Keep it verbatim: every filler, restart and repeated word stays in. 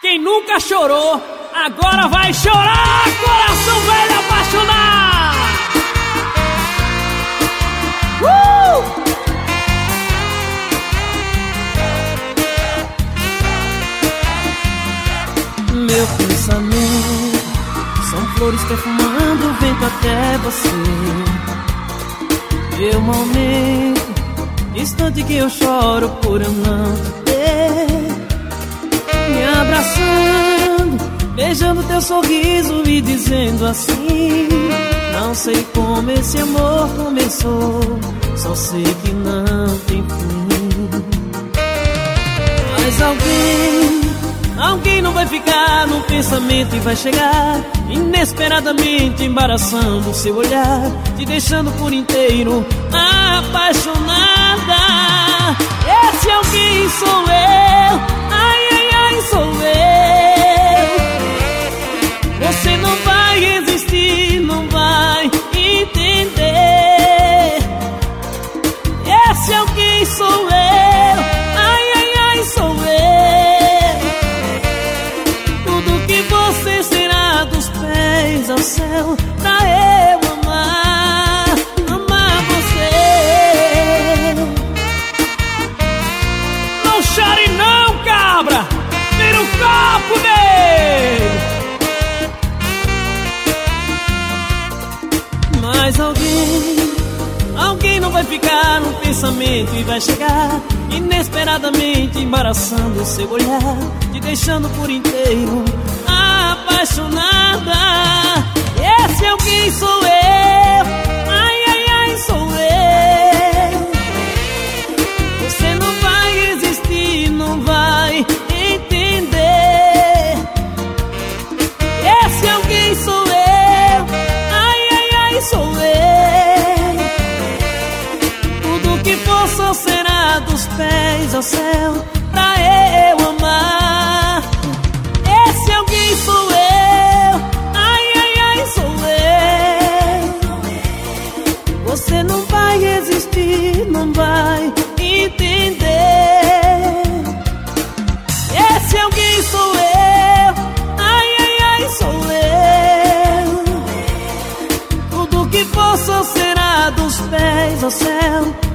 Quem nunca chorou, agora vai chorar. Coração velho apaixonado. uh! Meu pensamento são flores perfumando o vento até você. Meu momento, instante que eu choro por eu não te ter. Me abraçando, beijando teu sorriso e dizendo assim: não sei como esse amor começou, só sei que não tem fim. Mas alguém, alguém não vai ficar no pensamento e vai chegar inesperadamente, embaraçando seu olhar, te deixando por inteiro apaixonada. Esse alguém sou eu, ai, ai, ai, sou eu. Você não vai resistir, não vai entender. Esse alguém sou eu, ai, ai, ai, sou eu. Tudo que você será dos pés ao céu, pra eu amar, amar você. Não chore não, cabra, vira um copo dele. Mas alguém, alguém não vai ficar no pensamento e vai chegar inesperadamente, embaraçando o seu olhar, te deixando por inteiro apaixonada. Esse alguém sou eu, ai, ai, ai, sou eu. Você não vai resistir, não vai entender. Esse alguém sou eu, ai, ai, ai, sou eu. Tudo que for só será dos pés ao céu, pra eu amar. Esse alguém sou eu, ai, ai, ai, sou eu. Você não vai resistir, não vai entender. Esse alguém sou eu, ai, ai, ai, sou eu. Tudo que for só será dos pés ao céu,